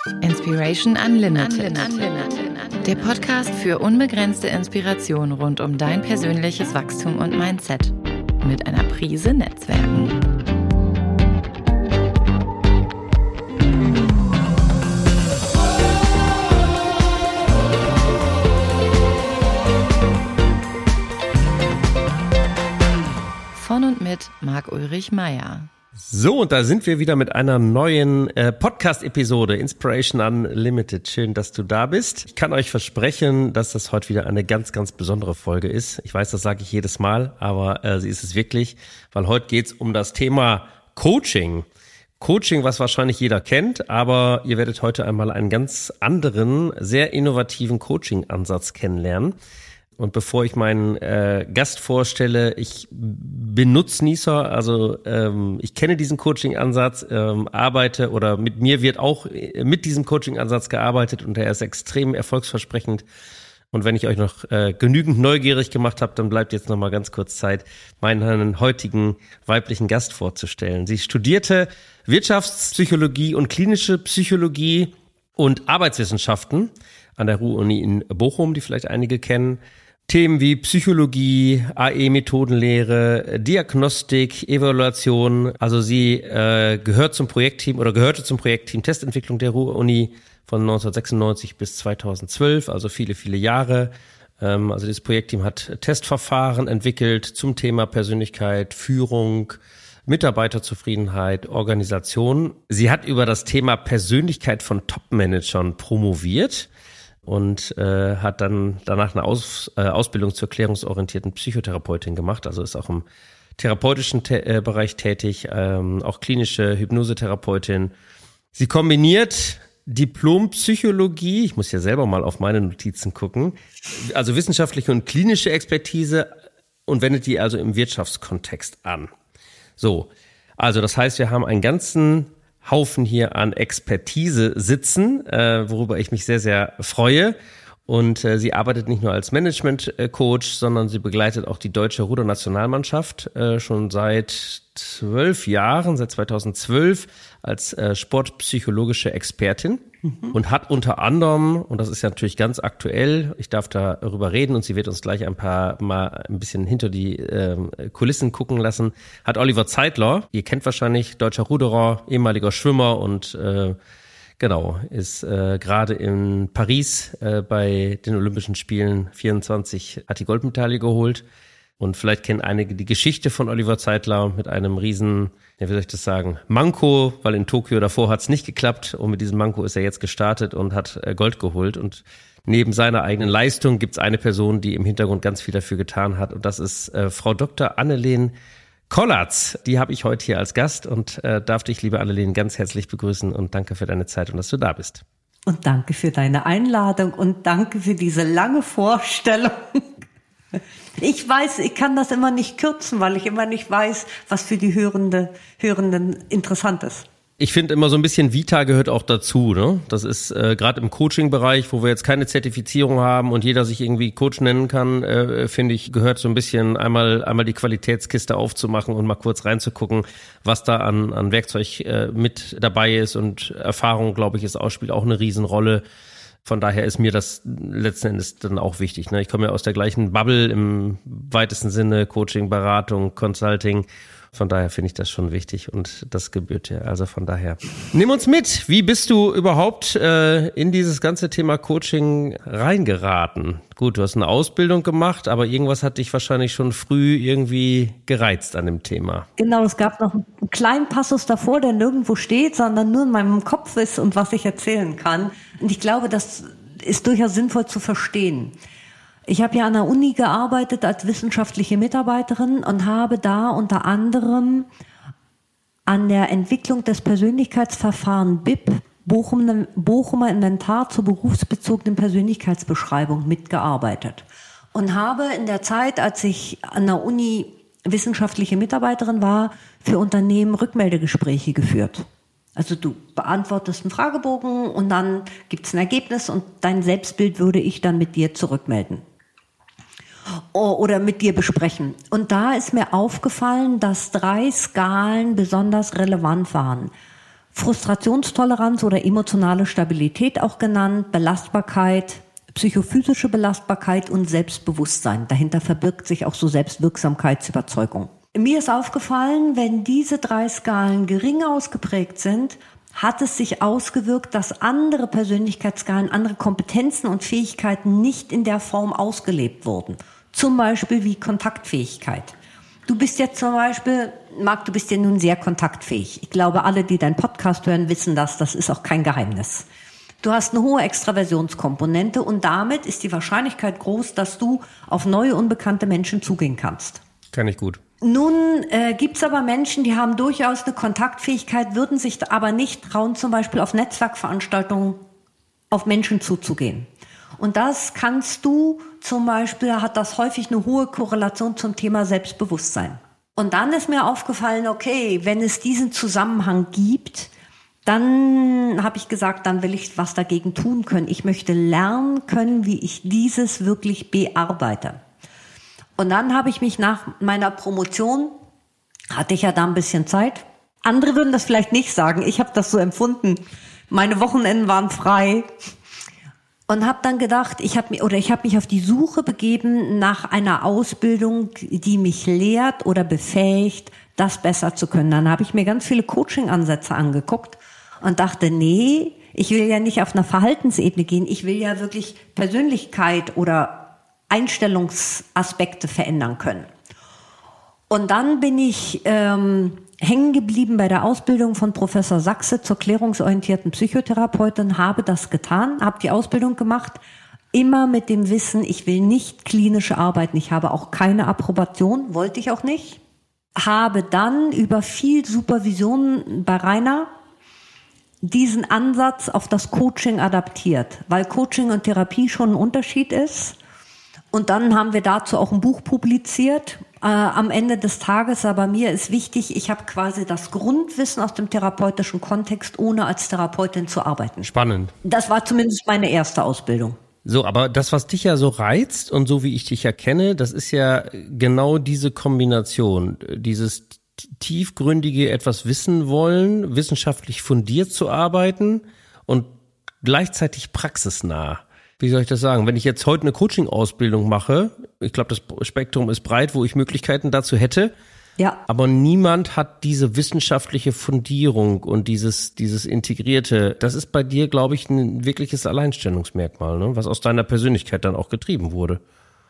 Inspiration Unlimited. Der Podcast für unbegrenzte Inspiration rund um dein persönliches Wachstum und Mindset. Mit einer Prise Netzwerken. Von und mit Marc-Ulrich Meyer. So, und da sind wir wieder mit einer neuen Podcast-Episode Inspiration Unlimited. Schön, dass du da bist. Ich kann euch versprechen, dass das heute wieder eine ganz, ganz besondere Folge ist. Ich weiß, das sage ich jedes Mal, aber sie ist es wirklich, weil heute geht's um das Thema Coaching. Coaching, was wahrscheinlich jeder kennt, aber ihr werdet heute einmal einen ganz anderen, sehr innovativen Coaching-Ansatz kennenlernen. Und bevor ich meinen Gast vorstelle, ich bin Nutznießer, also ich kenne diesen Coaching-Ansatz, arbeite oder mit mir wird auch mit diesem Coaching-Ansatz gearbeitet und der ist extrem erfolgsversprechend. Und wenn ich euch noch genügend neugierig gemacht habe, dann bleibt jetzt noch mal ganz kurz Zeit, meinen heutigen weiblichen Gast vorzustellen. Sie studierte Wirtschaftspsychologie und klinische Psychologie und Arbeitswissenschaften an der Ruhr-Uni in Bochum, die vielleicht einige kennen. Themen wie Psychologie, AE-Methodenlehre, Diagnostik, Evaluation. Also sie gehörte zum Projektteam Testentwicklung der Ruhr-Uni von 1996 bis 2012, also viele, viele Jahre. Also das Projektteam hat Testverfahren entwickelt zum Thema Persönlichkeit, Führung, Mitarbeiterzufriedenheit, Organisation. Sie hat über das Thema Persönlichkeit von Top-Managern promoviert und hat dann danach eine Ausbildung zur klärungsorientierten Psychotherapeutin gemacht, also ist auch im therapeutischen Bereich tätig, auch klinische Hypnosetherapeutin. Sie kombiniert Diplompsychologie, ich muss ja selber mal auf meine Notizen gucken, also wissenschaftliche und klinische Expertise und wendet die also im Wirtschaftskontext an. So, also das heißt, wir haben einen ganzen Haufen hier an Expertise sitzen, worüber ich mich sehr, sehr freue. Und sie arbeitet nicht nur als Management-Coach, sondern sie begleitet auch die deutsche Rudernationalmannschaft schon seit 12 Jahren, seit 2012 als sportpsychologische Expertin und hat unter anderem, und das ist ja natürlich ganz aktuell, ich darf darüber reden und sie wird uns gleich ein bisschen hinter die Kulissen gucken lassen, hat Oliver Zeitler, ihr kennt wahrscheinlich, deutscher Ruderer, ehemaliger Schwimmer und genau, ist gerade in Paris bei den Olympischen Spielen 24, hat die Goldmedaille geholt. Und vielleicht kennen einige die Geschichte von Oliver Zeitler mit einem riesen, wie soll ich das sagen, Manko, weil in Tokio davor hat es nicht geklappt und mit diesem Manko ist er jetzt gestartet und hat Gold geholt. Und neben seiner eigenen Leistung gibt es eine Person, die im Hintergrund ganz viel dafür getan hat und das ist Frau Dr. Annelien Kollatz. Die habe ich heute hier als Gast und darf dich, liebe Annelien, ganz herzlich begrüßen und danke für deine Zeit und dass du da bist. Und danke für deine Einladung und danke für diese lange Vorstellung. Ich weiß, ich kann das immer nicht kürzen, weil ich immer nicht weiß, was für die Hörenden interessant ist. Ich finde immer so ein bisschen Vita gehört auch dazu, ne? Das ist gerade im Coaching-Bereich, wo wir jetzt keine Zertifizierung haben und jeder sich irgendwie Coach nennen kann, finde ich, gehört so ein bisschen einmal die Qualitätskiste aufzumachen und mal kurz reinzugucken, was da an Werkzeug mit dabei ist und Erfahrung, glaube ich, spielt auch eine Riesenrolle. Von daher ist mir das letzten Endes dann auch wichtig, ne? Ich komme ja aus der gleichen Bubble im weitesten Sinne, Coaching, Beratung, Consulting. Von daher finde ich das schon wichtig und das gebührt dir. Also von daher, nimm uns mit. Wie bist du überhaupt in dieses ganze Thema Coaching reingeraten? Gut, du hast eine Ausbildung gemacht, aber irgendwas hat dich wahrscheinlich schon früh irgendwie gereizt an dem Thema. Genau, es gab noch einen kleinen Passus davor, der nirgendwo steht, sondern nur in meinem Kopf ist und was ich erzählen kann. Und ich glaube, das ist durchaus sinnvoll zu verstehen. Ich habe ja an der Uni gearbeitet als wissenschaftliche Mitarbeiterin und habe da unter anderem an der Entwicklung des Persönlichkeitsverfahren BIP, Bochumer Inventar zur berufsbezogenen Persönlichkeitsbeschreibung, mitgearbeitet. Und habe in der Zeit, als ich an der Uni wissenschaftliche Mitarbeiterin war, für Unternehmen Rückmeldegespräche geführt. Also du beantwortest einen Fragebogen und dann gibt es ein Ergebnis und dein Selbstbild würde ich dann mit dir zurückmelden. Oder mit dir besprechen. Und da ist mir aufgefallen, dass 3 Skalen besonders relevant waren. Frustrationstoleranz oder emotionale Stabilität auch genannt, Belastbarkeit, psychophysische Belastbarkeit und Selbstbewusstsein. Dahinter verbirgt sich auch so Selbstwirksamkeitsüberzeugung. Mir ist aufgefallen, wenn diese 3 Skalen gering ausgeprägt sind, hat es sich ausgewirkt, dass andere Persönlichkeitsskalen, andere Kompetenzen und Fähigkeiten nicht in der Form ausgelebt wurden. Zum Beispiel wie Kontaktfähigkeit. Du bist jetzt zum Beispiel, Marc, du bist ja nun sehr kontaktfähig. Ich glaube, alle, die deinen Podcast hören, wissen das ist auch kein Geheimnis. Du hast eine hohe Extraversionskomponente und damit ist die Wahrscheinlichkeit groß, dass du auf neue, unbekannte Menschen zugehen kannst. Kann ich gut. Nun gibt's aber Menschen, die haben durchaus eine Kontaktfähigkeit, würden sich aber nicht trauen, zum Beispiel auf Netzwerkveranstaltungen auf Menschen zuzugehen. Und das kannst du zum Beispiel, hat das häufig eine hohe Korrelation zum Thema Selbstbewusstsein. Und dann ist mir aufgefallen, okay, wenn es diesen Zusammenhang gibt, dann habe ich gesagt, dann will ich was dagegen tun können. Ich möchte lernen können, wie ich dieses wirklich bearbeite. Und dann habe ich mich nach meiner Promotion, hatte ich ja da ein bisschen Zeit. Andere würden das vielleicht nicht sagen. Ich habe das so empfunden. Meine Wochenenden waren frei. Und habe dann gedacht, ich habe mich auf die Suche begeben nach einer Ausbildung, die mich lehrt oder befähigt, das besser zu können. Dann habe ich mir ganz viele Coaching-Ansätze angeguckt und dachte, nee, ich will ja nicht auf einer Verhaltensebene gehen. Ich will ja wirklich Persönlichkeit oder Einstellungsaspekte verändern können. Und dann bin ich hängen geblieben bei der Ausbildung von Professor Sachse zur klärungsorientierten Psychotherapeutin, habe das getan, habe die Ausbildung gemacht, immer mit dem Wissen, ich will nicht klinische arbeiten, ich habe auch keine Approbation, wollte ich auch nicht, habe dann über viel Supervision bei Rainer diesen Ansatz auf das Coaching adaptiert, weil Coaching und Therapie schon ein Unterschied ist. Und dann haben wir dazu auch ein Buch publiziert. Am Ende des Tages, aber mir ist wichtig, ich habe quasi das Grundwissen aus dem therapeutischen Kontext, ohne als Therapeutin zu arbeiten. Spannend. Das war zumindest meine erste Ausbildung. So, aber das, was dich ja so reizt und so wie ich dich ja kenne, das ist ja genau diese Kombination, dieses tiefgründige etwas wissen wollen, wissenschaftlich fundiert zu arbeiten und gleichzeitig praxisnah. Wie soll ich das sagen? Wenn ich jetzt heute eine Coaching-Ausbildung mache, ich glaube, das Spektrum ist breit, wo ich Möglichkeiten dazu hätte. Ja. Aber niemand hat diese wissenschaftliche Fundierung und dieses Integrierte. Das ist bei dir, glaube ich, ein wirkliches Alleinstellungsmerkmal, ne? Was aus deiner Persönlichkeit dann auch getrieben wurde.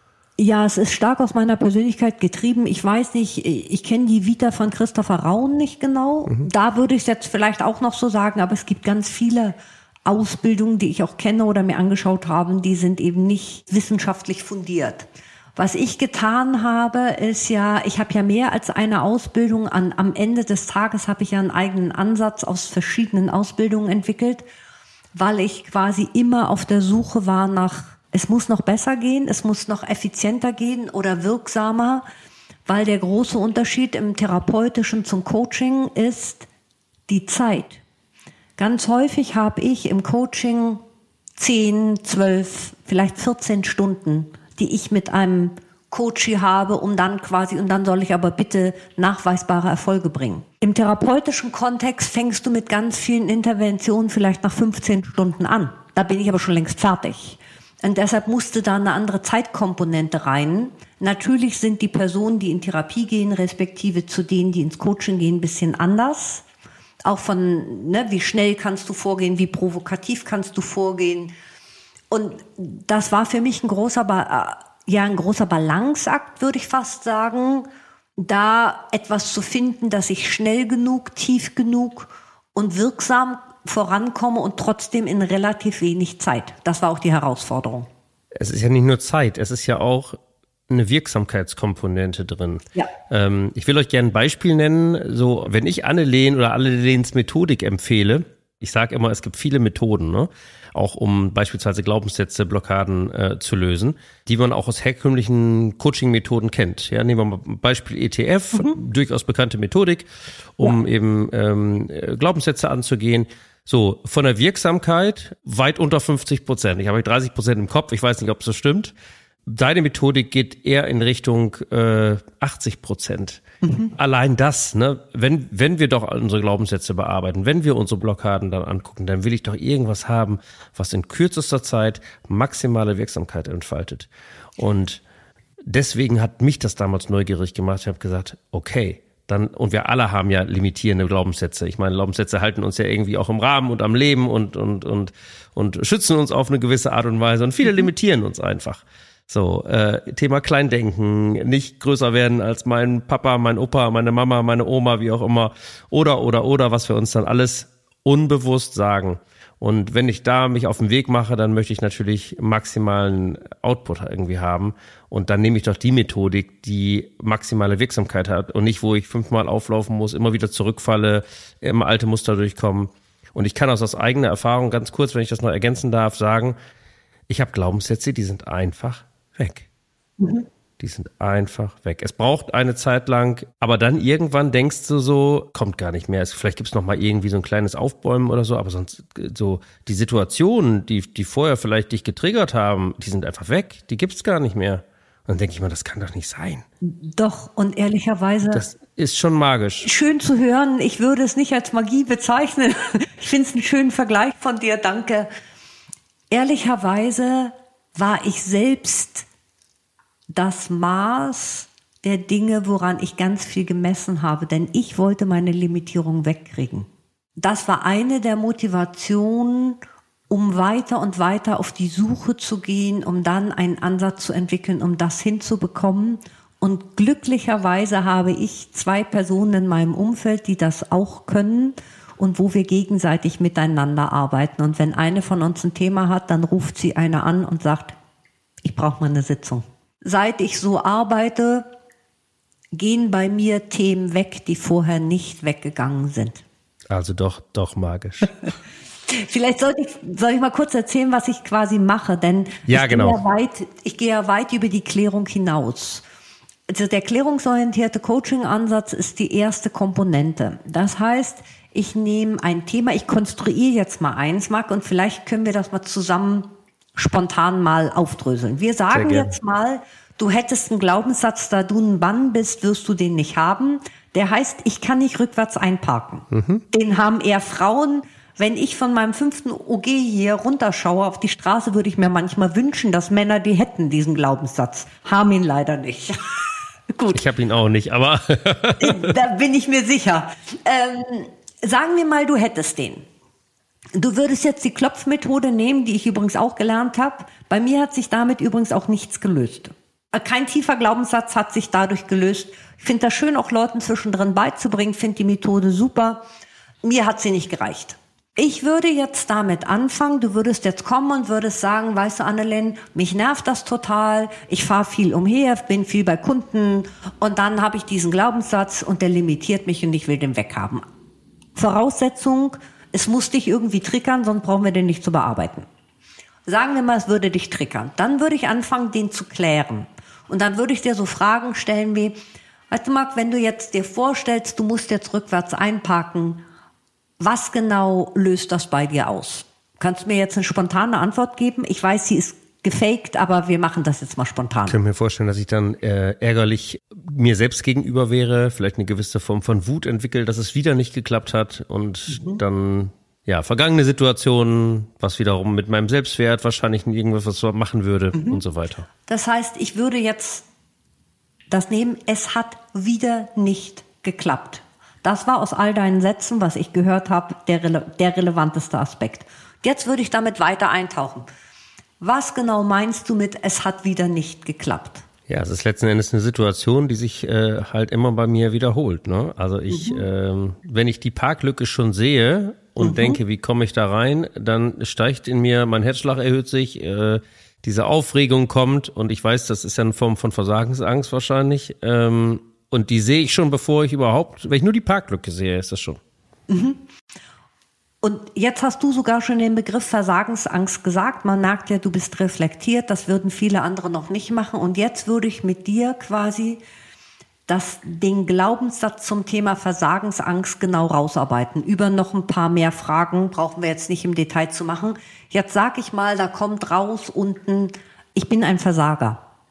Ja, es ist stark aus meiner Persönlichkeit getrieben. Ich weiß nicht, ich kenne die Vita von Christopher Raun nicht genau. Da würde ich es jetzt vielleicht auch noch so sagen, aber es gibt ganz viele Ausbildungen, die ich auch kenne oder mir angeschaut habe, die sind eben nicht wissenschaftlich fundiert. Was ich getan habe, ist ja, ich habe ja mehr als eine Ausbildung. Am Ende des Tages habe ich ja einen eigenen Ansatz aus verschiedenen Ausbildungen entwickelt, weil ich quasi immer auf der Suche war nach, es muss noch besser gehen, es muss noch effizienter gehen oder wirksamer, weil der große Unterschied im Therapeutischen zum Coaching ist die Zeit. Ganz häufig habe ich im Coaching 10, 12, vielleicht 14 Stunden, die ich mit einem Coachie habe, und dann soll ich aber bitte nachweisbare Erfolge bringen. Im therapeutischen Kontext fängst du mit ganz vielen Interventionen vielleicht nach 15 Stunden an. Da bin ich aber schon längst fertig. Und deshalb musste da eine andere Zeitkomponente rein. Natürlich sind die Personen, die in Therapie gehen, respektive zu denen, die ins Coaching gehen, ein bisschen anders. Auch von, wie schnell kannst du vorgehen, wie provokativ kannst du vorgehen. Und das war für mich ein großer Balanceakt, würde ich fast sagen, da etwas zu finden, dass ich schnell genug, tief genug und wirksam vorankomme und trotzdem in relativ wenig Zeit. Das war auch die Herausforderung. Es ist ja nicht nur Zeit, es ist ja auch eine Wirksamkeitskomponente drin. Ja. Ich will euch gerne ein Beispiel nennen. So, wenn ich Anne-Leen oder Anne-Leens Methodik empfehle, ich sage immer, es gibt viele Methoden, ne? Auch um beispielsweise Glaubenssätze, Blockaden zu lösen, die man auch aus herkömmlichen Coaching-Methoden kennt. Ja, nehmen wir mal Beispiel ETF, durchaus bekannte Methodik, um eben Glaubenssätze anzugehen. So, von der Wirksamkeit weit unter 50%. Ich habe 30% im Kopf, ich weiß nicht, ob es so stimmt. deine Methodik geht eher in Richtung 80%. Allein das, ne? Wenn wir doch unsere Glaubenssätze bearbeiten, wenn wir unsere Blockaden dann angucken, dann will ich doch irgendwas haben, was in kürzester Zeit maximale Wirksamkeit entfaltet. Und deswegen hat mich das damals neugierig gemacht. Ich habe gesagt, okay, dann, und wir alle haben ja limitierende Glaubenssätze. Ich meine, Glaubenssätze halten uns ja irgendwie auch im Rahmen und am Leben und schützen uns auf eine gewisse Art und Weise. Und viele limitieren uns einfach. So, Thema Kleindenken, nicht größer werden als mein Papa, mein Opa, meine Mama, meine Oma, wie auch immer. Oder, was wir uns dann alles unbewusst sagen. Und wenn ich da mich auf den Weg mache, dann möchte ich natürlich maximalen Output irgendwie haben. Und dann nehme ich doch die Methodik, die maximale Wirksamkeit hat und nicht, wo ich 5-mal auflaufen muss, immer wieder zurückfalle, immer alte Muster durchkommen. Und ich kann aus eigener Erfahrung ganz kurz, wenn ich das noch ergänzen darf, sagen, ich habe Glaubenssätze, die sind einfach weg. Die sind einfach weg. Es braucht eine Zeit lang, aber dann irgendwann denkst du so, kommt gar nicht mehr. Vielleicht gibt's noch mal irgendwie so ein kleines Aufbäumen oder so, aber sonst so die Situationen, die vorher vielleicht dich getriggert haben, die sind einfach weg. Die gibt's gar nicht mehr. Und dann denke ich mal, das kann doch nicht sein. Doch, und ehrlicherweise... Das ist schon magisch. Schön zu hören. Ich würde es nicht als Magie bezeichnen. Ich finde es einen schönen Vergleich von dir. Danke. Ehrlicherweise war ich selbst das Maß der Dinge, woran ich ganz viel gemessen habe, denn ich wollte meine Limitierung wegkriegen. Das war eine der Motivationen, um weiter und weiter auf die Suche zu gehen, um dann einen Ansatz zu entwickeln, um das hinzubekommen. Und glücklicherweise habe ich 2 Personen in meinem Umfeld, die das auch können und wo wir gegenseitig miteinander arbeiten. Und wenn eine von uns ein Thema hat, dann ruft sie eine an und sagt, ich brauche mal eine Sitzung. Seit ich so arbeite, gehen bei mir Themen weg, die vorher nicht weggegangen sind. Also doch magisch. Vielleicht soll ich mal kurz erzählen, was ich quasi mache, denn ja, genau. Ich gehe ja weit über die Klärung hinaus. Also der klärungsorientierte Coaching-Ansatz ist die erste Komponente. Das heißt, ich nehme ein Thema, ich konstruiere jetzt mal eins, Marc, und vielleicht können wir das mal zusammen spontan mal aufdröseln. Wir sagen jetzt mal, du hättest einen Glaubenssatz, da du ein Mann bist, wirst du den nicht haben. Der heißt, ich kann nicht rückwärts einparken. Den haben eher Frauen. Wenn ich von meinem 5. OG hier runterschaue auf die Straße, würde ich mir manchmal wünschen, dass Männer die hätten, diesen Glaubenssatz. Haben ihn leider nicht. Gut. Ich habe ihn auch nicht, aber... Da bin ich mir sicher. Sagen wir mal, du hättest den. Du würdest jetzt die Klopfmethode nehmen, die ich übrigens auch gelernt habe. Bei mir hat sich damit übrigens auch nichts gelöst. Kein tiefer Glaubenssatz hat sich dadurch gelöst. Ich finde das schön, auch Leuten zwischendrin beizubringen, finde die Methode super. Mir hat sie nicht gereicht. Ich würde jetzt damit anfangen, du würdest jetzt kommen und würdest sagen, weißt du, Annelien, mich nervt das total, ich fahre viel umher, bin viel bei Kunden und dann habe ich diesen Glaubenssatz und der limitiert mich und ich will den weghaben. Voraussetzung, es muss dich irgendwie triggern, sonst brauchen wir den nicht zu bearbeiten. Sagen wir mal, es würde dich triggern. Dann würde ich anfangen, den zu klären. Und dann würde ich dir so Fragen stellen wie, weißt du, Marc, wenn du jetzt dir vorstellst, du musst jetzt rückwärts einparken, was genau löst das bei dir aus? Kannst du mir jetzt eine spontane Antwort geben? Ich weiß, sie ist gefaked, aber wir machen das jetzt mal spontan. Ich kann mir vorstellen, dass ich dann ärgerlich mir selbst gegenüber wäre, vielleicht eine gewisse Form von Wut entwickelt, dass es wieder nicht geklappt hat und dann vergangene Situationen, was wiederum mit meinem Selbstwert wahrscheinlich irgendwas machen würde und so weiter. Das heißt, ich würde jetzt das nehmen, es hat wieder nicht geklappt. Das war aus all deinen Sätzen, was ich gehört habe, der relevanteste Aspekt. Jetzt würde ich damit weiter eintauchen. Was genau meinst du mit, es hat wieder nicht geklappt? Ja, es ist letzten Endes eine Situation, die sich halt immer bei mir wiederholt. Ne? Also wenn ich die Parklücke schon sehe und denke, wie komme ich da rein, dann steigt in mir, mein Herzschlag erhöht sich, diese Aufregung kommt und ich weiß, das ist ja eine Form von Versagensangst wahrscheinlich. Und die sehe ich schon, wenn ich nur die Parklücke sehe, ist das schon. Und jetzt hast du sogar schon den Begriff Versagensangst gesagt. Man merkt ja, du bist reflektiert. Das würden viele andere noch nicht machen. Und jetzt würde ich mit dir quasi den Glaubenssatz zum Thema Versagensangst genau rausarbeiten. Über noch ein paar mehr Fragen brauchen wir jetzt nicht im Detail zu machen. Jetzt sag ich mal, da kommt raus unten, ich bin ein Versager.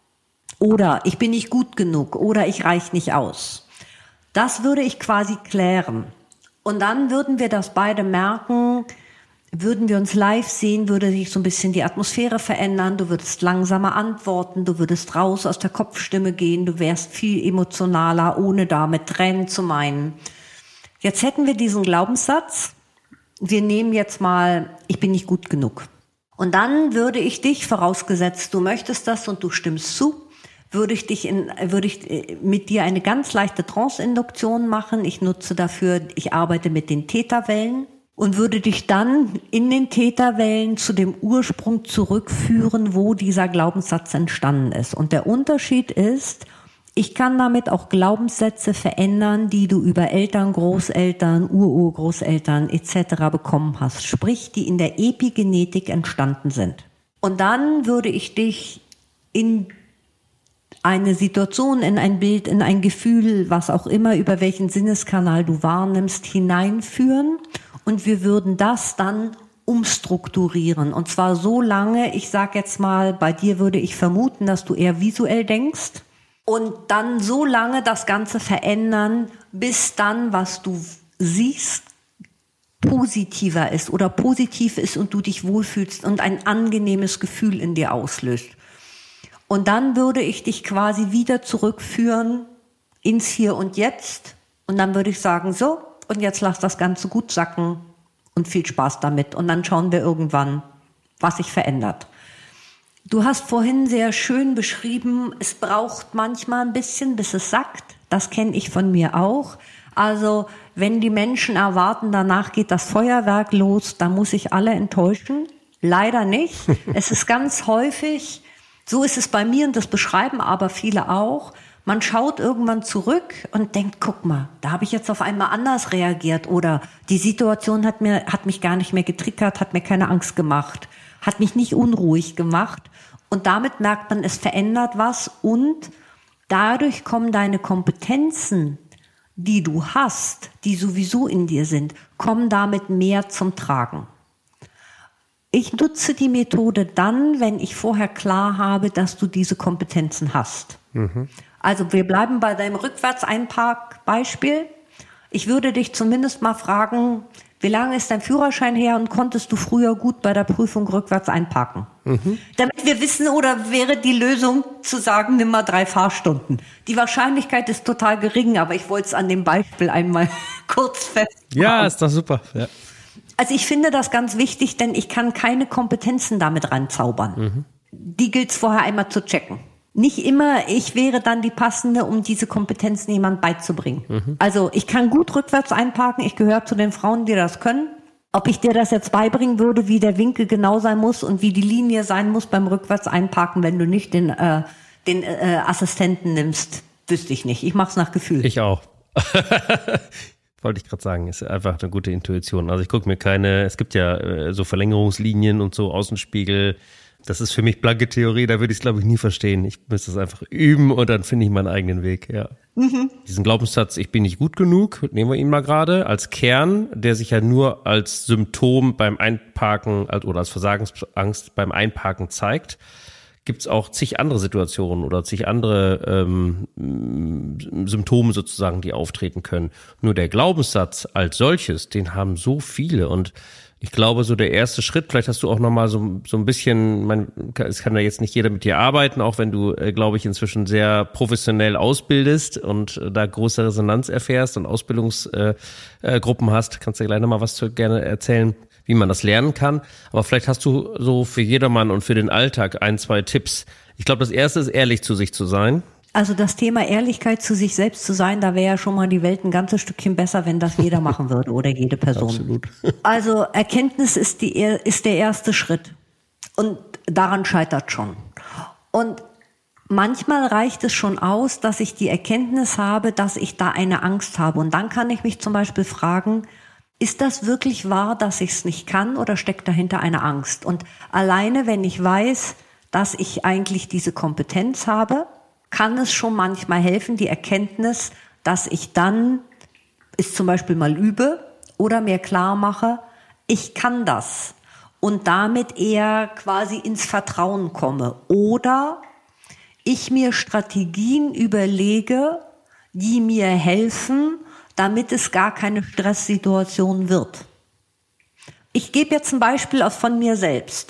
Oder ich bin nicht gut genug oder ich reich nicht aus. Das würde ich quasi klären. Und dann würden wir das beide merken, würden wir uns live sehen, würde sich so ein bisschen die Atmosphäre verändern, du würdest langsamer antworten, du würdest raus aus der Kopfstimme gehen, du wärst viel emotionaler, ohne damit Tränen zu meinen. Jetzt hätten wir diesen Glaubenssatz, wir nehmen jetzt mal, ich bin nicht gut genug. Und dann würde ich dich, vorausgesetzt du möchtest das und du stimmst zu, würde ich mit dir eine ganz leichte Trance-Induktion machen. Ich nutze dafür, ich arbeite mit den Theta-Wellen und würde dich dann in den Theta-Wellen zu dem Ursprung zurückführen, wo dieser Glaubenssatz entstanden ist. Und der Unterschied ist, ich kann damit auch Glaubenssätze verändern, die du über Eltern, Großeltern, Urgroßeltern etc. bekommen hast. Sprich, die in der Epigenetik entstanden sind. Und dann würde ich dich in eine Situation, in ein Bild, in ein Gefühl, was auch immer, über welchen Sinneskanal du wahrnimmst, hineinführen. Und wir würden das dann umstrukturieren. Und zwar so lange, ich sage jetzt mal, bei dir würde ich vermuten, dass du eher visuell denkst. Und dann so lange das Ganze verändern, bis dann, was du siehst, positiver ist oder positiv ist und du dich wohlfühlst und ein angenehmes Gefühl in dir auslöst. Und dann würde ich dich quasi wieder zurückführen ins Hier und Jetzt. Und dann würde ich sagen, so, und jetzt lass das Ganze gut sacken und viel Spaß damit. Und dann schauen wir irgendwann, was sich verändert. Du hast vorhin sehr schön beschrieben, es braucht manchmal ein bisschen, bis es sackt. Das kenne ich von mir auch. Also wenn die Menschen erwarten, danach geht das Feuerwerk los, dann muss ich alle enttäuschen. Leider nicht. Es ist ganz häufig, so ist es bei mir und das beschreiben aber viele auch, man schaut irgendwann zurück und denkt, guck mal, da habe ich jetzt auf einmal anders reagiert oder die Situation hat mich gar nicht mehr getriggert, hat mir keine Angst gemacht, hat mich nicht unruhig gemacht und damit merkt man, es verändert was und dadurch kommen deine Kompetenzen, die du hast, die sowieso in dir sind, kommen damit mehr zum Tragen. Ich nutze die Methode dann, wenn ich vorher klar habe, dass du diese Kompetenzen hast. Mhm. Also wir bleiben bei deinem Rückwärtseinpark-Beispiel. Ich würde dich zumindest mal fragen, wie lange ist dein Führerschein her und konntest du früher gut bei der Prüfung rückwärts einparken? Mhm. Damit wir wissen, oder wäre die Lösung zu sagen, nimm mal 3 Fahrstunden. Die Wahrscheinlichkeit ist total gering, aber ich wollte es an dem Beispiel einmal kurz festmachen. Ja, ist doch super. Ja. Also ich finde das ganz wichtig, denn ich kann keine Kompetenzen damit ranzaubern. Mhm. Die gilt es vorher einmal zu checken. Nicht immer, ich wäre dann die Passende, um diese Kompetenzen jemand beizubringen. Mhm. Also ich kann gut rückwärts einparken, ich gehöre zu den Frauen, die das können. Ob ich dir das jetzt beibringen würde, wie der Winkel genau sein muss und wie die Linie sein muss beim rückwärts einparken, wenn du nicht den Assistenten nimmst, wüsste ich nicht. Ich mache es nach Gefühl. Ich auch. Wollte ich gerade sagen, ist einfach eine gute Intuition. Also ich gucke mir es gibt ja so Verlängerungslinien und so, Außenspiegel. Das ist für mich blanke Theorie, da würde ich es, glaube ich, nie verstehen. Ich müsste es einfach üben und dann finde ich meinen eigenen Weg, ja. Mhm. Diesen Glaubenssatz, ich bin nicht gut genug, nehmen wir ihn mal gerade, als Kern, der sich ja nur als Symptom beim Einparken oder als Versagensangst beim Einparken zeigt. Gibt es auch zig andere Situationen oder zig andere Symptome sozusagen, die auftreten können. Nur der Glaubenssatz als solches, den haben so viele und ich glaube, so der erste Schritt, vielleicht hast du auch nochmal so ein bisschen, es kann ja jetzt nicht jeder mit dir arbeiten, auch wenn du, glaube ich, inzwischen sehr professionell ausbildest und da große Resonanz erfährst und Ausbildungsgruppen hast, kannst du gleich nochmal was gerne erzählen, wie man das lernen kann. Aber vielleicht hast du so für jedermann und für den Alltag 1, 2 Tipps. Ich glaube, das erste ist, ehrlich zu sich zu sein. Also das Thema Ehrlichkeit zu sich selbst zu sein, da wäre ja schon mal die Welt ein ganzes Stückchen besser, wenn das jeder machen würde oder jede Person. Absolut. Also Erkenntnis ist der erste Schritt und daran scheitert schon. Und manchmal reicht es schon aus, dass ich die Erkenntnis habe, dass ich da eine Angst habe. Und dann kann ich mich zum Beispiel fragen, ist das wirklich wahr, dass ich es nicht kann oder steckt dahinter eine Angst? Und alleine, wenn ich weiß, dass ich eigentlich diese Kompetenz habe, kann es schon manchmal helfen, die Erkenntnis, dass ich dann es zum Beispiel mal übe oder mir klar mache, ich kann das und damit eher quasi ins Vertrauen komme. Oder ich mir Strategien überlege, die mir helfen, damit es gar keine Stresssituation wird. Ich gebe jetzt ein Beispiel von mir selbst.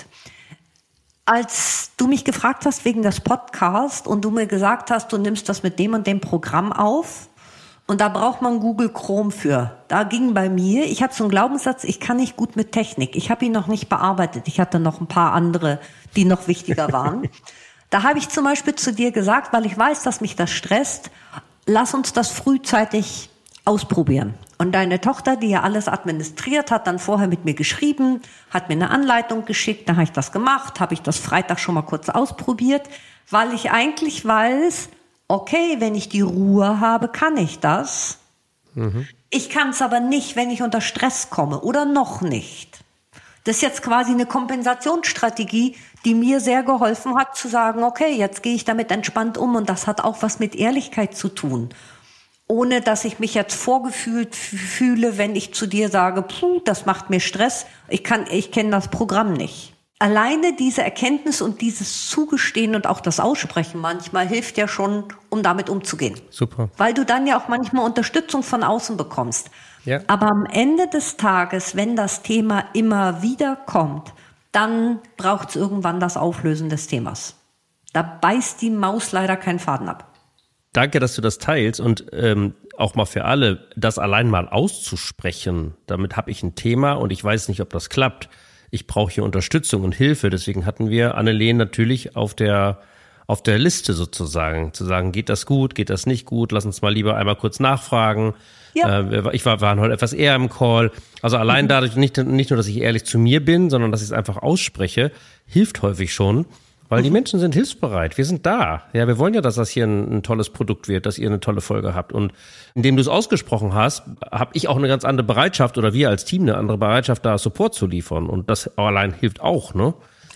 Als du mich gefragt hast wegen des Podcasts und du mir gesagt hast, du nimmst das mit dem und dem Programm auf und da braucht man Google Chrome für. Da ging bei mir, ich habe so einen Glaubenssatz, ich kann nicht gut mit Technik. Ich habe ihn noch nicht bearbeitet. Ich hatte noch ein paar andere, die noch wichtiger waren. Da habe ich zum Beispiel zu dir gesagt, weil ich weiß, dass mich das stresst, lass uns das frühzeitig ausprobieren. Und deine Tochter, die ja alles administriert, hat dann vorher mit mir geschrieben, hat mir eine Anleitung geschickt, dann habe ich das gemacht, habe ich das Freitag schon mal kurz ausprobiert, weil ich eigentlich weiß, okay, wenn ich die Ruhe habe, kann ich das. Ich kann es aber nicht, wenn ich unter Stress komme oder noch nicht. Das ist jetzt quasi eine Kompensationsstrategie, die mir sehr geholfen hat, zu sagen, okay, jetzt gehe ich damit entspannt um und das hat auch was mit Ehrlichkeit zu tun. Ohne dass ich mich jetzt vorgefühlt fühle, wenn ich zu dir sage, das macht mir Stress, ich kenne das Programm nicht. Alleine diese Erkenntnis und dieses Zugestehen und auch das Aussprechen manchmal hilft ja schon, um damit umzugehen. Super. Weil du dann ja auch manchmal Unterstützung von außen bekommst. Ja. Aber am Ende des Tages, wenn das Thema immer wieder kommt, dann braucht es irgendwann das Auflösen des Themas. Da beißt die Maus leider keinen Faden ab. Danke, dass du das teilst und auch mal für alle, das allein mal auszusprechen. Damit habe ich ein Thema und ich weiß nicht, ob das klappt. Ich brauche hier Unterstützung und Hilfe. Deswegen hatten wir Anneleen natürlich auf der Liste sozusagen, zu sagen, geht das gut, geht das nicht gut, lass uns mal lieber einmal kurz nachfragen. Ja. Ich war heute etwas eher im Call. Also allein dadurch, nicht nur, dass ich ehrlich zu mir bin, sondern dass ich es einfach ausspreche, hilft häufig schon. Weil die Menschen sind hilfsbereit. Wir sind da. Ja, wir wollen ja, dass das hier ein tolles Produkt wird, dass ihr eine tolle Folge habt. Und indem du es ausgesprochen hast, habe ich auch eine ganz andere Bereitschaft oder wir als Team eine andere Bereitschaft, da Support zu liefern. Und das allein hilft auch, ne?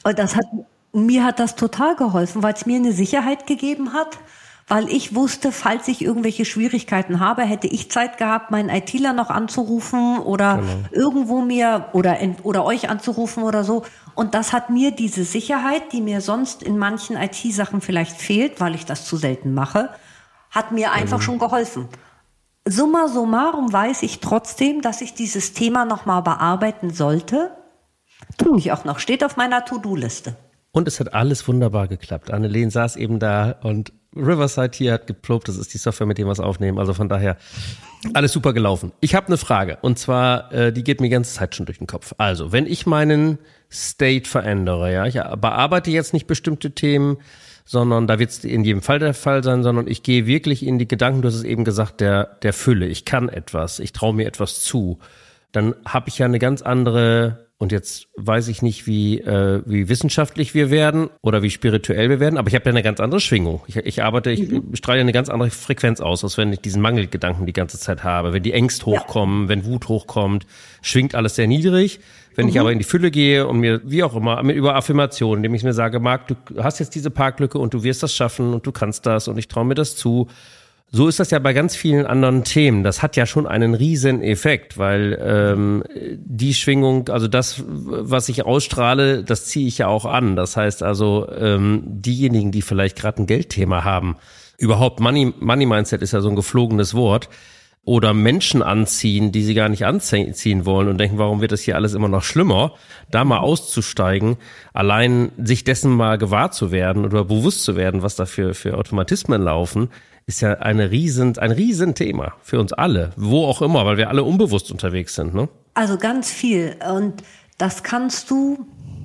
Mir hat das total geholfen, weil es mir eine Sicherheit gegeben hat. Weil ich wusste, falls ich irgendwelche Schwierigkeiten habe, hätte ich Zeit gehabt, meinen ITler noch anzurufen oder irgendwo mir oder euch anzurufen oder so. Und das hat mir diese Sicherheit, die mir sonst in manchen IT-Sachen vielleicht fehlt, weil ich das zu selten mache, hat mir einfach schon geholfen. Summa summarum weiß ich trotzdem, dass ich dieses Thema nochmal bearbeiten sollte. Tue ich auch noch, steht auf meiner To-Do-Liste. Und es hat alles wunderbar geklappt. Anneleen saß eben da und Riverside hier hat geprobt, das ist die Software, mit der wir es aufnehmen. Also von daher alles super gelaufen. Ich habe eine Frage und zwar, die geht mir die ganze Zeit schon durch den Kopf. Also, wenn ich meinen State verändere, ja, ich bearbeite jetzt nicht bestimmte Themen, sondern da wird es in jedem Fall der Fall sein, sondern ich gehe wirklich in die Gedanken, du hast es eben gesagt, der Fülle. Ich kann etwas, ich traue mir etwas zu. Dann habe ich ja eine ganz andere. Und jetzt weiß ich nicht, wie wissenschaftlich wir werden oder wie spirituell wir werden, aber ich habe ja eine ganz andere Schwingung. Ich strahle eine ganz andere Frequenz aus, als wenn ich diesen Mangelgedanken die ganze Zeit habe. Wenn die Ängste hochkommen, wenn Wut hochkommt, schwingt alles sehr niedrig. Wenn ich aber in die Fülle gehe und mir, wie auch immer, über Affirmationen, indem ich mir sage, Marc, du hast jetzt diese Parklücke und du wirst das schaffen und du kannst das und ich traue mir das zu. So ist das ja bei ganz vielen anderen Themen. Das hat ja schon einen riesen Effekt, weil die Schwingung, also das, was ich ausstrahle, das ziehe ich ja auch an. Das heißt also, diejenigen, die vielleicht gerade ein Geldthema haben, überhaupt Money Mindset ist ja so ein geflogenes Wort, oder Menschen anziehen, die sie gar nicht anziehen wollen und denken, warum wird das hier alles immer noch schlimmer, da mal auszusteigen, allein sich dessen mal gewahr zu werden oder bewusst zu werden, was da für Automatismen laufen, ist ja ein Riesenthema für uns alle, wo auch immer, weil wir alle unbewusst unterwegs sind, ne? Also ganz viel. Und das kannst du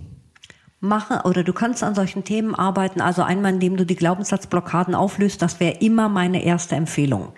machen oder du kannst an solchen Themen arbeiten. Also einmal, indem du die Glaubenssatzblockaden auflöst, das wäre immer meine erste Empfehlung.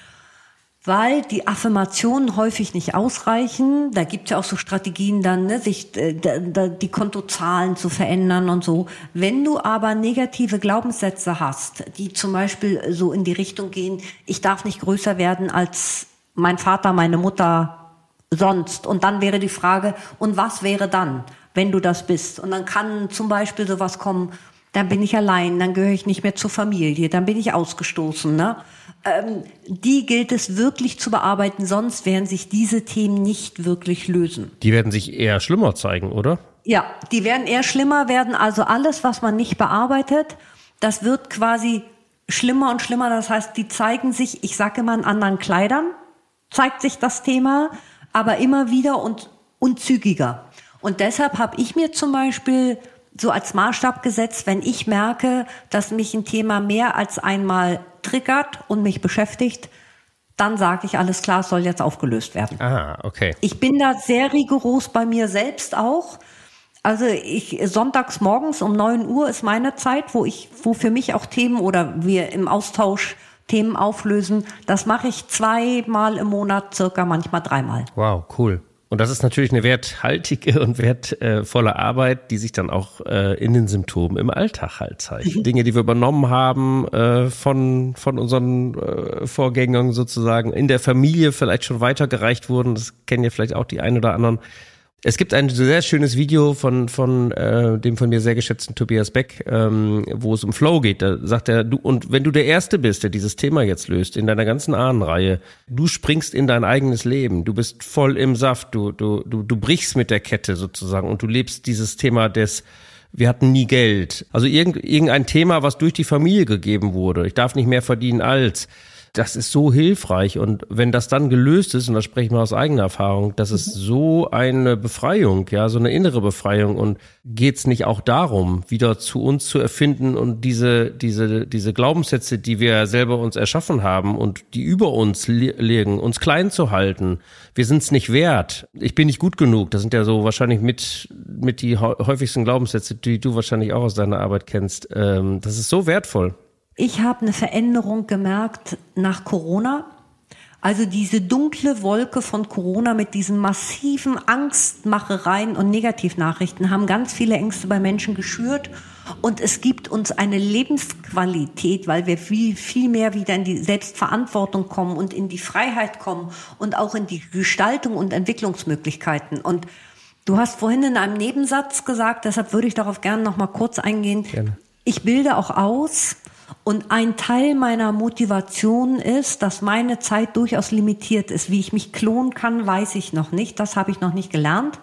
Weil die Affirmationen häufig nicht ausreichen. Da gibt es ja auch so Strategien dann, ne, sich die Kontozahlen zu verändern und so. Wenn du aber negative Glaubenssätze hast, die zum Beispiel so in die Richtung gehen, ich darf nicht größer werden als mein Vater, meine Mutter sonst. Und dann wäre die Frage, und was wäre dann, wenn du das bist? Und dann kann zum Beispiel sowas kommen, dann bin ich allein, dann gehöre ich nicht mehr zur Familie, dann bin ich ausgestoßen, ne? Die gilt es wirklich zu bearbeiten, sonst werden sich diese Themen nicht wirklich lösen. Die werden sich eher schlimmer zeigen, oder? Ja, die werden eher schlimmer werden. Also alles, was man nicht bearbeitet, Das wird quasi schlimmer und schlimmer. Das heißt, die zeigen sich, ich sage immer in anderen Kleidern, zeigt sich das Thema, aber immer wieder und zügiger. Und deshalb habe ich mir zum Beispiel so als Maßstab gesetzt, wenn ich merke, dass mich ein Thema mehr als einmal triggert und mich beschäftigt, dann sage ich, alles klar, es soll jetzt aufgelöst werden. Ah, okay. Ich bin da sehr rigoros bei mir selbst auch. Also sonntags morgens um 9 Uhr ist meine Zeit, wo für mich auch Themen oder wir im Austausch Themen auflösen. Das mache ich 2-mal im Monat, circa manchmal 3-mal. Wow, cool. Und das ist natürlich eine werthaltige und wertvolle Arbeit, die sich dann auch in den Symptomen im Alltag halt zeigt. Dinge, die wir übernommen haben von unseren Vorgängern sozusagen, in der Familie vielleicht schon weitergereicht wurden. Das kennen ja vielleicht auch die einen oder anderen. Es gibt ein sehr schönes Video von dem von mir sehr geschätzten Tobias Beck, wo es um Flow geht. Da sagt er, und wenn du der Erste bist, der dieses Thema jetzt löst, in deiner ganzen Ahnenreihe, du springst in dein eigenes Leben, du bist voll im Saft, du brichst mit der Kette sozusagen und du lebst dieses Thema wir hatten nie Geld. Also irgendein Thema, was durch die Familie gegeben wurde. Ich darf nicht mehr verdienen als. Das ist so hilfreich und wenn das dann gelöst ist, und das spreche ich mal aus eigener Erfahrung, das ist so eine Befreiung, ja, so eine innere Befreiung und geht's nicht auch darum, wieder zu uns zu erfinden und diese Glaubenssätze, die wir selber uns erschaffen haben und die über uns liegen, uns klein zu halten. Wir sind's nicht wert. Ich bin nicht gut genug. Das sind ja so wahrscheinlich mit die häufigsten Glaubenssätze, die du wahrscheinlich auch aus deiner Arbeit kennst. Das ist so wertvoll. Ich habe eine Veränderung gemerkt nach Corona. Also diese dunkle Wolke von Corona mit diesen massiven Angstmachereien und Negativnachrichten haben ganz viele Ängste bei Menschen geschürt. Und es gibt uns eine Lebensqualität, weil wir viel, viel mehr wieder in die Selbstverantwortung kommen und in die Freiheit kommen und auch in die Gestaltung und Entwicklungsmöglichkeiten. Und du hast vorhin in einem Nebensatz gesagt, deshalb würde ich darauf gerne noch mal kurz eingehen. Gerne. Ich bilde auch aus. Und ein Teil meiner Motivation ist, dass meine Zeit durchaus limitiert ist. Wie ich mich klonen kann, weiß ich noch nicht. Das habe ich noch nicht gelernt.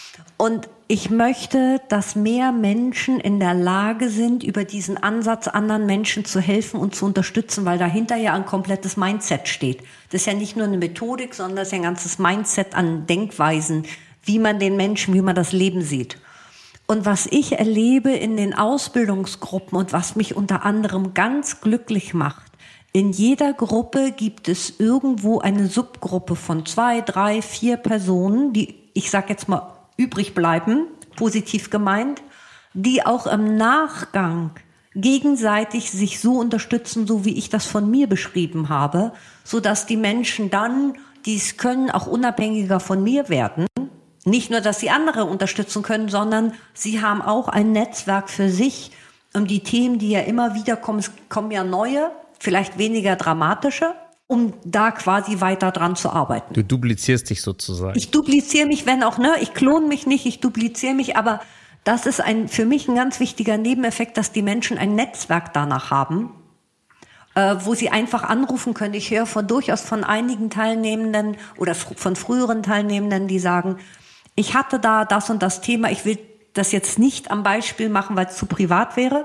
Und ich möchte, dass mehr Menschen in der Lage sind, über diesen Ansatz anderen Menschen zu helfen und zu unterstützen, weil dahinter ja ein komplettes Mindset steht. Das ist ja nicht nur eine Methodik, sondern das ist ja ein ganzes Mindset an Denkweisen, wie man den Menschen, wie man das Leben sieht. Und was ich erlebe in den Ausbildungsgruppen und was mich unter anderem ganz glücklich macht, in jeder Gruppe gibt es irgendwo eine Subgruppe von 2, 3, 4 Personen, die, ich sag jetzt mal, übrig bleiben, positiv gemeint, die auch im Nachgang gegenseitig sich so unterstützen, so wie ich das von mir beschrieben habe, sodass die Menschen dann, die es können, auch unabhängiger von mir werden. Nicht nur, dass sie andere unterstützen können, sondern sie haben auch ein Netzwerk für sich. Und die Themen, die ja immer wieder kommen, es kommen ja neue, vielleicht weniger dramatische, um da quasi weiter dran zu arbeiten. Du duplizierst dich sozusagen. Ich dupliziere mich, wenn auch, ich klone mich nicht, ich dupliziere mich, aber das ist für mich ein ganz wichtiger Nebeneffekt, dass die Menschen ein Netzwerk danach haben, wo sie einfach anrufen können. Ich höre durchaus von einigen Teilnehmenden oder von früheren Teilnehmenden, die sagen, ich hatte da das und das Thema, ich will das jetzt nicht am Beispiel machen, weil es zu privat wäre.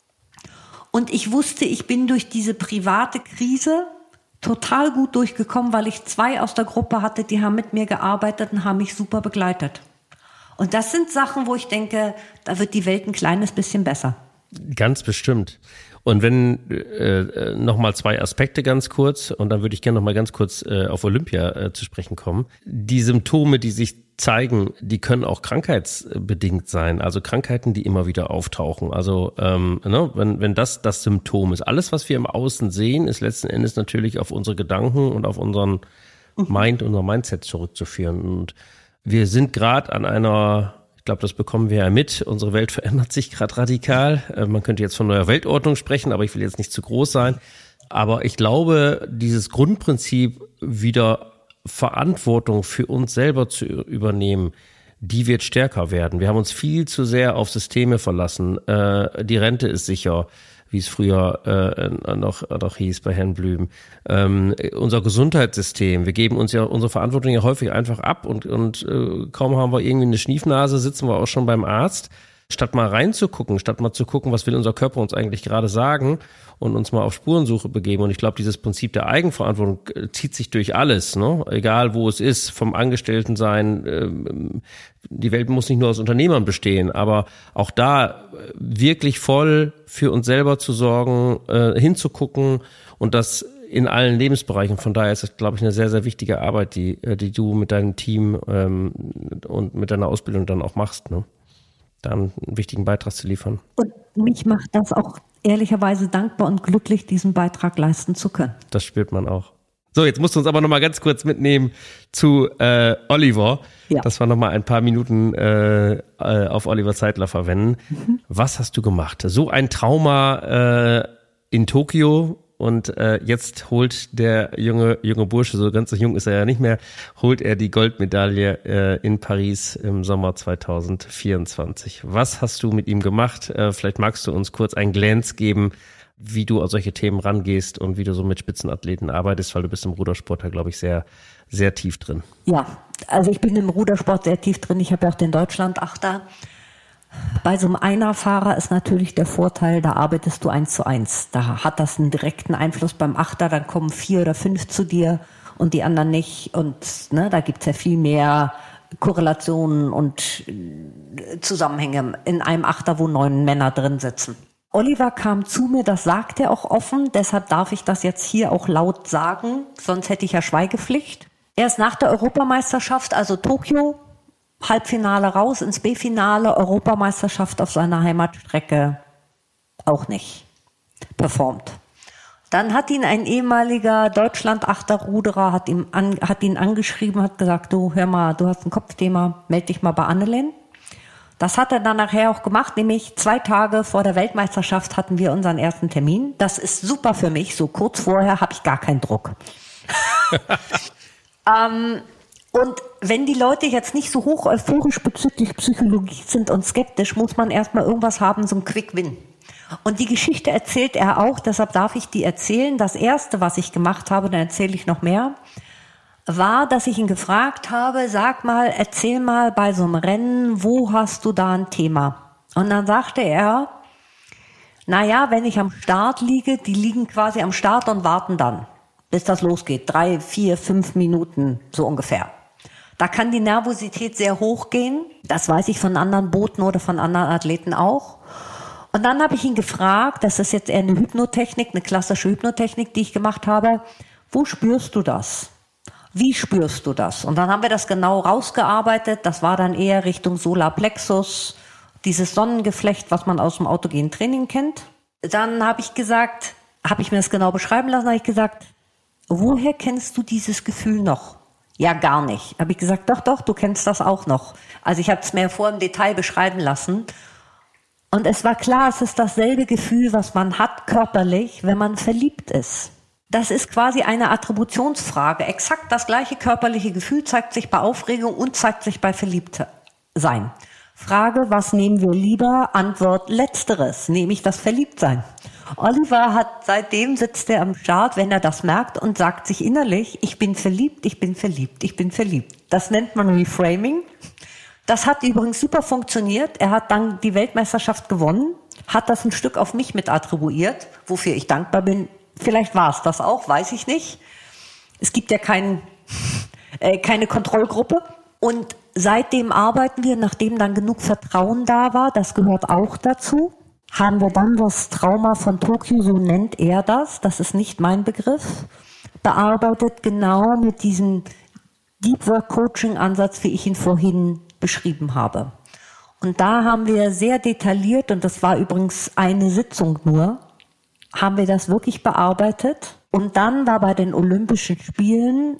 Und ich wusste, ich bin durch diese private Krise total gut durchgekommen, weil ich 2 aus der Gruppe hatte, die haben mit mir gearbeitet und haben mich super begleitet. Und das sind Sachen, wo ich denke, da wird die Welt ein kleines bisschen besser. Ganz bestimmt. Und wenn nochmal 2 Aspekte ganz kurz, und dann würde ich gerne nochmal ganz kurz auf Olympia zu sprechen kommen. Die Symptome, die sich zeigen, die können auch krankheitsbedingt sein, also Krankheiten, die immer wieder auftauchen. Also wenn das Symptom ist. Alles, was wir im Außen sehen, ist letzten Endes natürlich auf unsere Gedanken und auf unseren unser Mindset zurückzuführen. Und wir sind gerade an einer, ich glaube, das bekommen wir ja mit, unsere Welt verändert sich gerade radikal. Man könnte jetzt von neuer Weltordnung sprechen, aber ich will jetzt nicht zu groß sein. Aber ich glaube, dieses Grundprinzip, wieder Verantwortung für uns selber zu übernehmen, die wird stärker werden. Wir haben uns viel zu sehr auf Systeme verlassen. Die Rente ist sicher, wie es früher noch hieß bei Herrn Blüm. Unser Gesundheitssystem, wir geben uns ja unsere Verantwortung ja häufig einfach ab und kaum haben wir irgendwie eine Schniefnase, sitzen wir auch schon beim Arzt. statt mal reinzugucken, statt mal zu gucken, was will unser Körper uns eigentlich gerade sagen und uns mal auf Spurensuche begeben. Und ich glaube, dieses Prinzip der Eigenverantwortung zieht sich durch alles, ne? Egal wo es ist, vom Angestelltensein. Die Welt muss nicht nur aus Unternehmern bestehen, aber auch da wirklich voll für uns selber zu sorgen, hinzugucken und das in allen Lebensbereichen. Von daher ist das, glaube ich, eine sehr, sehr wichtige Arbeit, die du mit deinem Team und mit deiner Ausbildung dann auch machst, ne? Da einen wichtigen Beitrag zu liefern. Und mich macht das auch ehrlicherweise dankbar und glücklich, diesen Beitrag leisten zu können. Das spürt man auch. So, jetzt musst du uns aber noch mal ganz kurz mitnehmen zu Oliver, dass wir noch mal ein paar Minuten auf Oliver Zeitler verwenden. Was hast du gemacht? So ein Trauma in Tokio. Und jetzt holt der junge Bursche, so ganz so jung ist er ja nicht mehr, holt er die Goldmedaille in Paris im Sommer 2024. Was hast du mit ihm gemacht? Vielleicht magst du uns kurz einen Glance geben, wie du an solche Themen rangehst und wie du so mit Spitzenathleten arbeitest, weil du bist im Rudersport da, glaube ich, sehr, sehr tief drin. Ja, also ich bin im Rudersport sehr tief drin. Ich habe ja auch den Deutschlandachter. Bei so einem Einerfahrer ist natürlich der Vorteil, da arbeitest du 1:1. Da hat das einen direkten Einfluss beim Achter, dann kommen 4 oder 5 zu dir und die anderen nicht. Und ne, da gibt's ja viel mehr Korrelationen und Zusammenhänge in einem Achter, wo 9 Männer drin sitzen. Oliver kam zu mir, das sagt er auch offen, deshalb darf ich das jetzt hier auch laut sagen, sonst hätte ich ja Schweigepflicht. Er ist nach der Europameisterschaft, also Tokio, Halbfinale raus ins B-Finale, Europameisterschaft auf seiner Heimatstrecke auch nicht performt. Dann hat ihn ein ehemaliger Deutschland-Achterruderer, hat ihn angeschrieben, hat gesagt, du hör mal, du hast ein Kopfthema, melde dich mal bei Annelien. Das hat er dann nachher auch gemacht, nämlich 2 Tage vor der Weltmeisterschaft hatten wir unseren ersten Termin. Das ist super für mich, so kurz vorher habe ich gar keinen Druck. Und wenn die Leute jetzt nicht so hoch euphorisch bezüglich Psychologie sind und skeptisch, muss man erstmal irgendwas haben, so ein Quick-Win. Und die Geschichte erzählt er auch, deshalb darf ich die erzählen. Das erste, was ich gemacht habe, dann erzähle ich noch mehr, war, dass ich ihn gefragt habe, sag mal, erzähl mal bei so einem Rennen, wo hast du da ein Thema? Und dann sagte er, naja, wenn ich am Start liege, die liegen quasi am Start und warten dann, bis das losgeht. 3, 4, 5 Minuten, so ungefähr. Da kann die Nervosität sehr hoch gehen. Das weiß ich von anderen Booten oder von anderen Athleten auch. Und dann habe ich ihn gefragt, das ist jetzt eher eine Hypnotechnik, eine klassische Hypnotechnik, die ich gemacht habe. Wo spürst du das? Wie spürst du das? Und dann haben wir das genau rausgearbeitet. Das war dann eher Richtung Solarplexus, dieses Sonnengeflecht, was man aus dem autogenen Training kennt. Dann habe ich gesagt, habe ich mir das genau beschreiben lassen, habe ich gesagt, woher kennst du dieses Gefühl noch? Ja, gar nicht. Habe ich gesagt, doch, du kennst das auch noch. Also ich habe es mir vor im Detail beschreiben lassen. Und es war klar, es ist dasselbe Gefühl, was man hat körperlich, wenn man verliebt ist. Das ist quasi eine Attributionsfrage. Exakt das gleiche körperliche Gefühl zeigt sich bei Aufregung und zeigt sich bei Verliebtsein. Frage, was nehmen wir lieber? Antwort, Letzteres, nämlich das Verliebtsein. Oliver hat, seitdem sitzt er am Start, wenn er das merkt und sagt sich innerlich, ich bin verliebt, ich bin verliebt, ich bin verliebt. Das nennt man Reframing. Das hat übrigens super funktioniert. Er hat dann die Weltmeisterschaft gewonnen, hat das ein Stück auf mich mit attribuiert, wofür ich dankbar bin. Vielleicht war es das auch, weiß ich nicht. Es gibt ja keine Kontrollgruppe. Und seitdem arbeiten wir, nachdem dann genug Vertrauen da war, das gehört auch dazu, haben wir dann das Trauma von Tokio, so nennt er das ist nicht mein Begriff, bearbeitet genau mit diesem Deep Work Coaching Ansatz, wie ich ihn vorhin beschrieben habe. Und da haben wir sehr detailliert, und das war übrigens eine Sitzung nur, haben wir das wirklich bearbeitet. Und dann war bei den Olympischen Spielen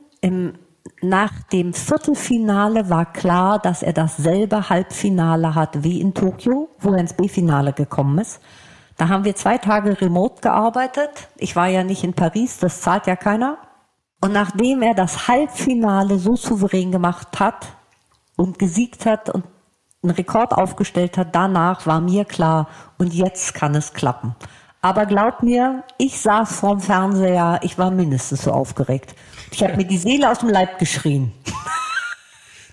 nach dem Viertelfinale war klar, dass er dasselbe Halbfinale hat wie in Tokio, wo er ins B-Finale gekommen ist. Da haben wir 2 Tage remote gearbeitet. Ich war ja nicht in Paris, das zahlt ja keiner. Und nachdem er das Halbfinale so souverän gemacht hat und gesiegt hat und einen Rekord aufgestellt hat, danach war mir klar, und jetzt kann es klappen. Aber glaub mir, ich saß vorm Fernseher, ich war mindestens so aufgeregt. Ich habe mir die Seele aus dem Leib geschrien.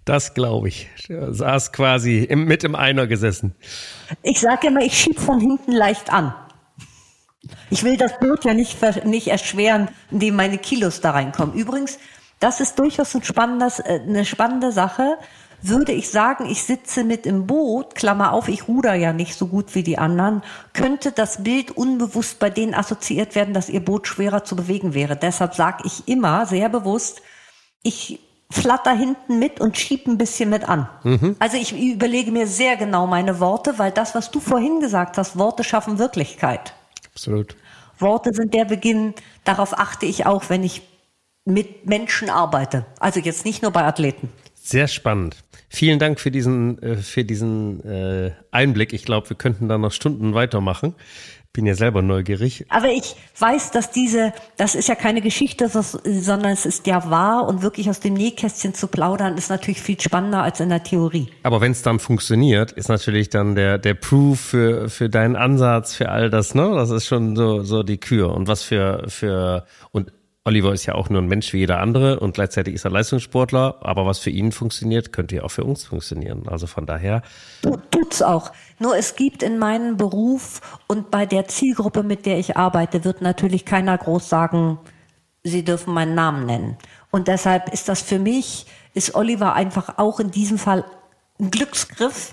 Das glaube ich. Du saß quasi mit im Einer gesessen. Ich sage immer, ich schieb von hinten leicht an. Ich will das Boot ja nicht erschweren, indem meine Kilos da reinkommen. Übrigens, das ist durchaus eine spannende Sache. Würde ich sagen, ich sitze mit im Boot, Klammer auf, ich ruder ja nicht so gut wie die anderen, könnte das Bild unbewusst bei denen assoziiert werden, dass ihr Boot schwerer zu bewegen wäre. Deshalb sage ich immer sehr bewusst, ich flatter hinten mit und schieb ein bisschen mit an. Also ich überlege mir sehr genau meine Worte, weil das, was du vorhin gesagt hast, Worte schaffen Wirklichkeit. Absolut. Worte sind der Beginn, darauf achte ich auch, wenn ich mit Menschen arbeite. Also jetzt nicht nur bei Athleten. Sehr spannend. Vielen Dank für diesen Einblick. Ich glaube, wir könnten da noch Stunden weitermachen. Bin ja selber neugierig. Aber ich weiß, dass das ist ja keine Geschichte, sondern es ist ja wahr, und wirklich aus dem Nähkästchen zu plaudern, ist natürlich viel spannender als in der Theorie. Aber wenn es dann funktioniert, ist natürlich dann der Proof für deinen Ansatz, für all das, ne? Das ist schon so die Kür. Und was und Oliver ist ja auch nur ein Mensch wie jeder andere und gleichzeitig ist er Leistungssportler, aber was für ihn funktioniert, könnte ja auch für uns funktionieren. Also von daher. Tut's auch. Nur es gibt in meinem Beruf und bei der Zielgruppe, mit der ich arbeite, wird natürlich keiner groß sagen, sie dürfen meinen Namen nennen. Und deshalb ist das für mich, ist Oliver einfach auch in diesem Fall ein Glücksgriff,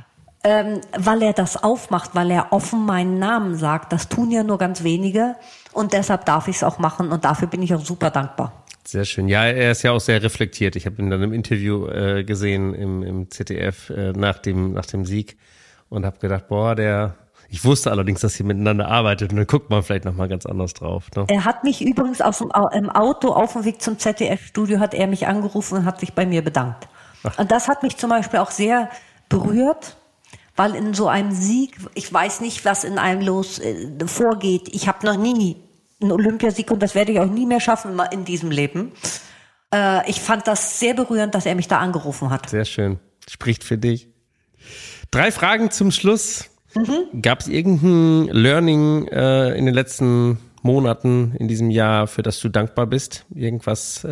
weil er das aufmacht, weil er offen meinen Namen sagt. Das tun ja nur ganz wenige und deshalb darf ich es auch machen und dafür bin ich auch super dankbar. Sehr schön. Ja, er ist ja auch sehr reflektiert. Ich habe ihn dann im Interview gesehen im ZDF nach dem Sieg und habe gedacht, ich wusste allerdings, dass sie miteinander arbeitet und dann guckt man vielleicht nochmal ganz anders drauf. Ne? Er hat mich übrigens im Auto auf dem Weg zum ZDF-Studio hat er mich angerufen und hat sich bei mir bedankt. Ach. Und das hat mich zum Beispiel auch sehr berührt. Weil in so einem Sieg, ich weiß nicht, was in einem vorgeht. Ich habe noch nie einen Olympiasieg und das werde ich auch nie mehr schaffen in diesem Leben. Ich fand das sehr berührend, dass er mich da angerufen hat. Sehr schön. Spricht für dich. 3 Fragen zum Schluss. Gab es irgendein Learning in den letzten Monaten in diesem Jahr, für das du dankbar bist? Irgendwas,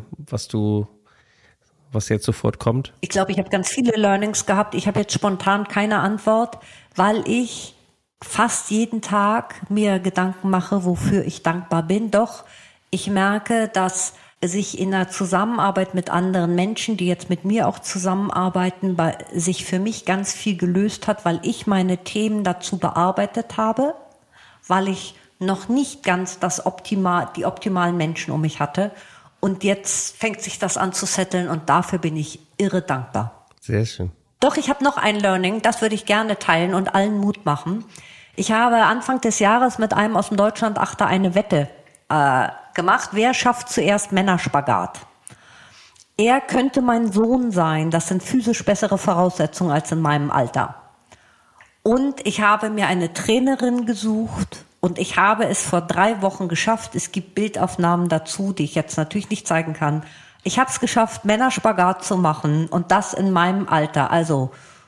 was jetzt sofort kommt? Ich glaube, ich habe ganz viele Learnings gehabt. Ich habe jetzt spontan keine Antwort, weil ich fast jeden Tag mir Gedanken mache, wofür ich dankbar bin. Doch ich merke, dass sich in der Zusammenarbeit mit anderen Menschen, die jetzt mit mir auch zusammenarbeiten, sich für mich ganz viel gelöst hat, weil ich meine Themen dazu bearbeitet habe, weil ich noch nicht ganz die optimalen Menschen um mich hatte. Und jetzt fängt sich das an zu setteln und dafür bin ich irre dankbar. Sehr schön. Doch, ich habe noch ein Learning, das würde ich gerne teilen und allen Mut machen. Ich habe Anfang des Jahres mit einem aus dem Deutschlandachter eine Wette gemacht. Wer schafft zuerst Männerspagat? Er könnte mein Sohn sein. Das sind physisch bessere Voraussetzungen als in meinem Alter. Und ich habe mir eine Trainerin gesucht. Und ich habe es vor 3 Wochen geschafft. Es gibt Bildaufnahmen dazu, die ich jetzt natürlich nicht zeigen kann. Ich habe es geschafft, Männerspagat zu machen und das in meinem Alter. Also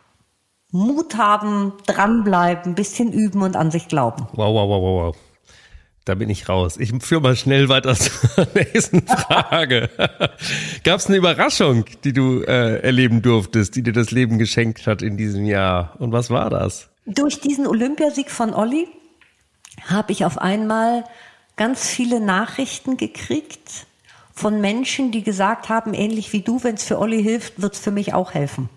Mut haben, dranbleiben, ein bisschen üben und an sich glauben. Wow. Da bin ich raus. Ich führe mal schnell weiter zur nächsten Frage. Gab es eine Überraschung, die du erleben durftest, die dir das Leben geschenkt hat in diesem Jahr? Und was war das? Durch diesen Olympiasieg von Olli habe ich auf einmal ganz viele Nachrichten gekriegt von Menschen, die gesagt haben, ähnlich wie du, wenn es für Olli hilft, wird es für mich auch helfen.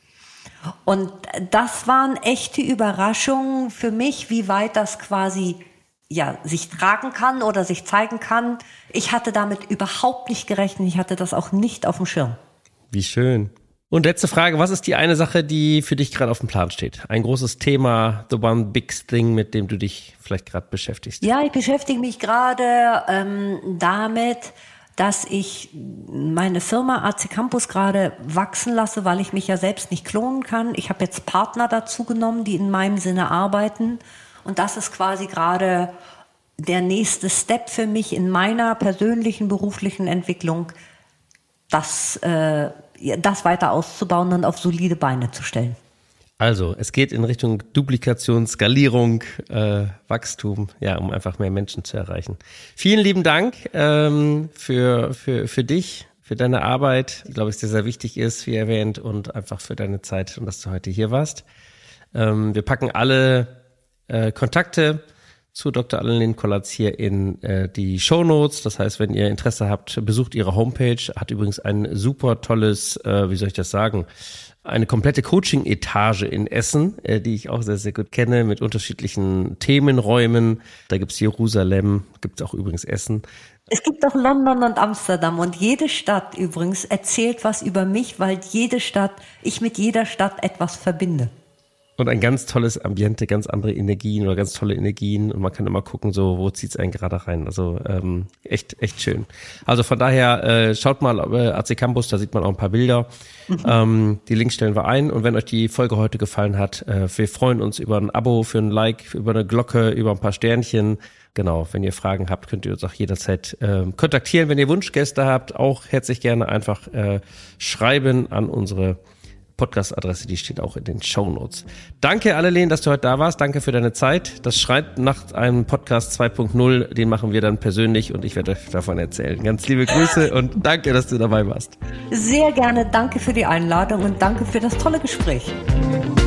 Und das waren echte Überraschungen für mich, wie weit das quasi sich tragen kann oder sich zeigen kann. Ich hatte damit überhaupt nicht gerechnet, ich hatte das auch nicht auf dem Schirm. Wie schön. Und letzte Frage, was ist die eine Sache, die für dich gerade auf dem Plan steht? Ein großes Thema, the one big thing, mit dem du dich vielleicht gerade beschäftigst? Ja, ich beschäftige mich gerade damit, dass ich meine Firma AC Campus gerade wachsen lasse, weil ich mich ja selbst nicht klonen kann. Ich habe jetzt Partner dazu genommen, die in meinem Sinne arbeiten. Und das ist quasi gerade der nächste Step für mich in meiner persönlichen, beruflichen Entwicklung, das weiter auszubauen und auf solide Beine zu stellen. Also, es geht in Richtung Duplikation, Skalierung, Wachstum, um einfach mehr Menschen zu erreichen. Vielen lieben Dank für dich, für deine Arbeit, die, glaube ich, sehr, sehr wichtig ist, wie erwähnt, und einfach für deine Zeit und dass du heute hier warst. Wir packen alle Kontakte zu Dr. Annelien Kollatz hier in die Shownotes. Das heißt, wenn ihr Interesse habt, besucht ihre Homepage. Hat übrigens ein super tolles, wie soll ich das sagen, eine komplette Coaching-Etage in Essen, die ich auch sehr, sehr gut kenne, mit unterschiedlichen Themenräumen. Da gibt's Jerusalem, gibt's auch übrigens Essen. Es gibt auch London und Amsterdam und jede Stadt übrigens erzählt was über mich, weil ich mit jeder Stadt etwas verbinde. Und ein ganz tolles Ambiente, ganz andere Energien oder ganz tolle Energien. Und man kann immer gucken, so, wo zieht's einen gerade rein. Also echt schön. Also von daher schaut mal AC Campus, da sieht man auch ein paar Bilder. Die Links stellen wir ein. Und wenn euch die Folge heute gefallen hat, wir freuen uns über ein Abo, für ein Like, über eine Glocke, über ein paar Sternchen. Genau, wenn ihr Fragen habt, könnt ihr uns auch jederzeit kontaktieren. Wenn ihr Wunschgäste habt, auch herzlich gerne einfach schreiben an unsere Podcast-Adresse, die steht auch in den Shownotes. Danke, Annelien, dass du heute da warst. Danke für deine Zeit. Das schreit nach einem Podcast 2.0. Den machen wir dann persönlich und ich werde euch davon erzählen. Ganz liebe Grüße und danke, dass du dabei warst. Sehr gerne. Danke für die Einladung und danke für das tolle Gespräch.